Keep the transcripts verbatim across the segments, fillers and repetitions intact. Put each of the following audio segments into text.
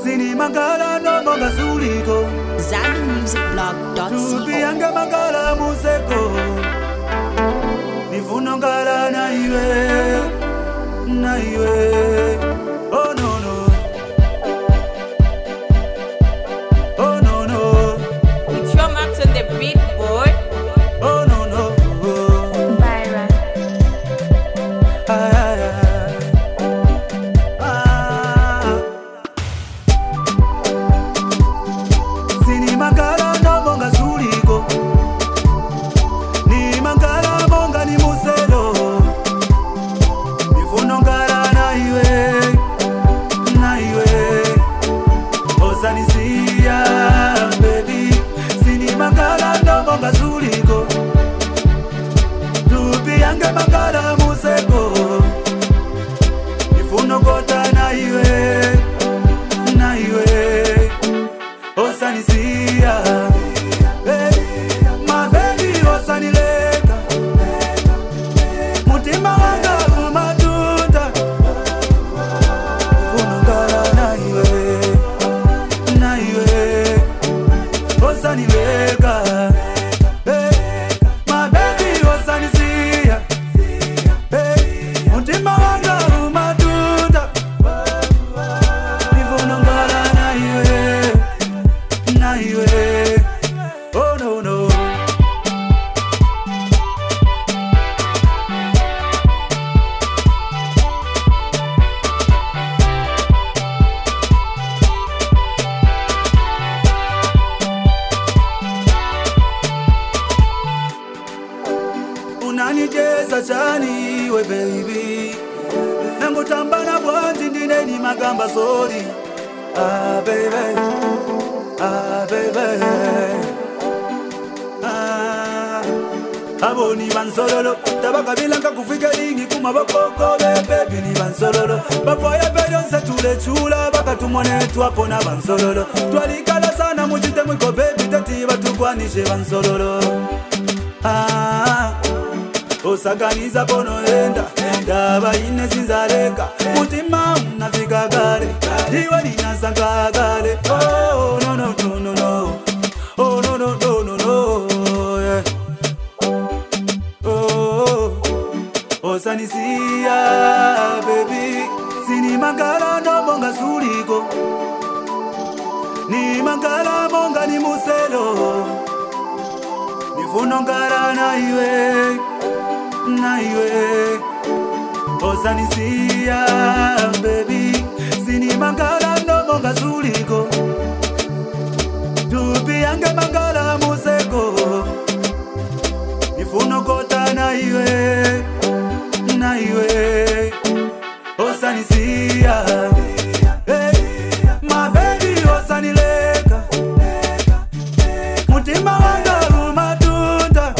Sini mangala no monga zuliko Zali Music Blog dot co. Tupi anga mangala museko Nifuno ngala na iwe Na iwe Oh no no Oh no no It's your max on the beat boy. Oh no no Byron. Ah, ah, ah. Ah. Sini mangala no monga zuliko Ni mangala monga ni muselo Nifuno ngala na iwe Na iwe Osanisia baby Sini mangala no monga zuliko Tupi yange mangala museko Nifuno kota na iwe Na iwe Osanisia baby My baby osanileka Mutima wanga umatunda Nifuno ngala na iwe Na iwe Osanileka Hey, my baby osanisia Hey, mutima wanga umatunda Nifuno ngala na iwe Na iwe Oh no no Unanicheza chani we baby Nangutamba na bwanji ndine ni magamba sorry Ah baby Ah baby Ah Abo ni bansololo Tabaka bilanka kufika lingi kumabokoko baby ni bansololo Bafoya pedonse tule chula Baka tumone tuwapo na bansololo Twalikala sana mujite mwiko baby Tatiba tukwanishe bansololo Ah Osaganiza bono enda Ndaba ine sinzaleka Mutima unafika gale Diwa ninasanga gale Oh no no no no no Oh no no no no no yeah. Oh Osanisia baby Sini mangala no monga zuliko Ni mangala monga ni muselo Nifuno ngala na iwe Na iwe Osanisia baby Sini mangala no monga zuliko Tupi yange mangala museko Nifuno kota na iwe Na iwe Osanisia Hey, my baby osanileka Mutima wanga umatunda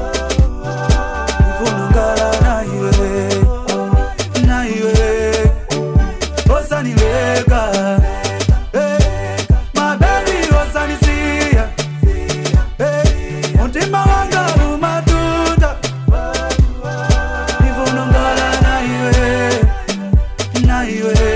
Nifuno ngala na iwe Na iwe Osanileka Hey, my baby osanisia Hey, mutima wanga umatunda Nifuno ngala na iwe Na iwe